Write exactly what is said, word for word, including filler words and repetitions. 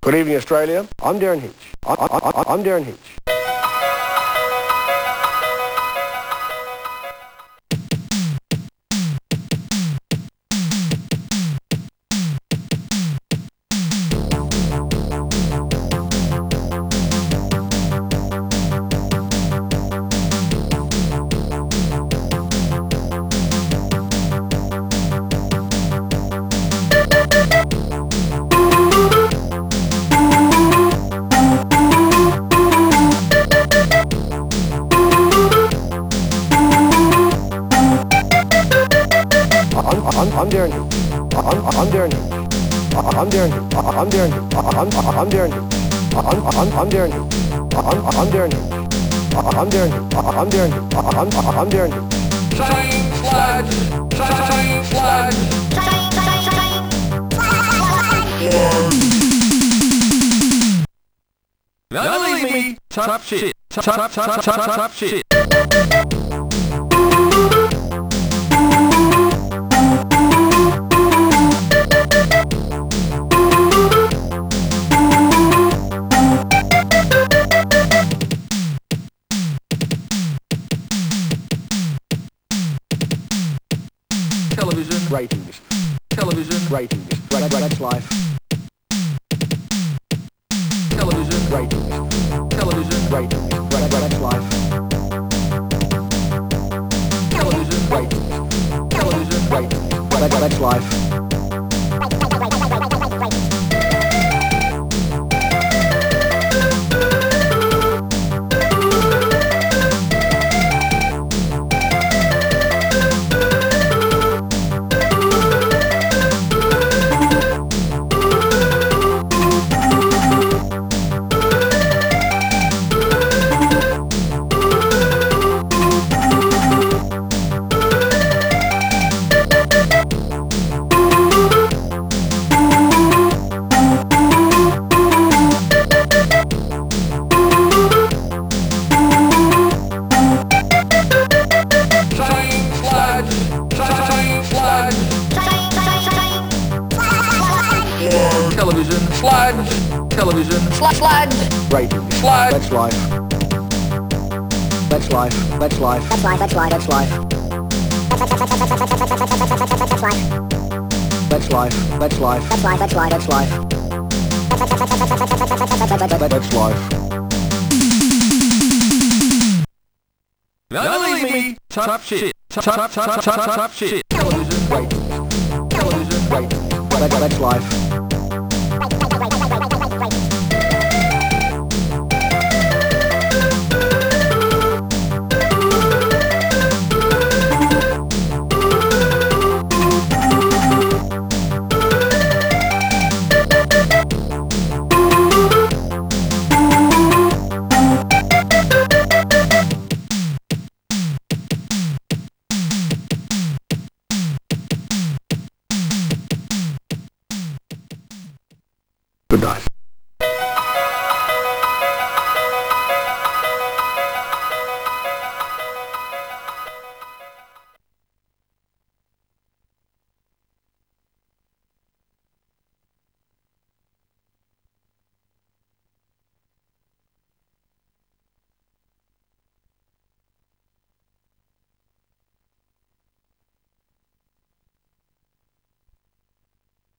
Good evening, Australia. I'm Darren Hinch. I, I, I, I'm Darren Hinch. I'm, I'm, I'm Darren Hinch. I'm, I'm Darren Hinch. I'm Darren Hinch. I'm Darren Hinch. I'm, I'm Darren Hinch. I'm, I'm, I'm Darren Hinch. I'm, I'm Darren Hinch. I'm Darren Hinch. I'm Darren Hinch. I'm, I'm Darren Hinch. Train sludge, train sludge, train, train, train, sludge. Don't leave me, top shit, top, top, top, top, top shit. Television Ratings. Television Ratings. Ra- ra- That's life. Television Ratings. Television Ratings. Ra- ra- That's life. Television Ratings. Television Ratings. Ra- ra- That's life. Train sludge, train sludge, train, train, train, Television sludge, Television sludge, sludge, Ratings. sludge. That's life. That's life. That's life. That's life. That's life. That's life. That's life. That's life. That's life. That's life. That's life. That's life. Don't leave me, top shit, top, top, top, top, top shit. Television Ratings. Television Ratings. That- That's life. Good night.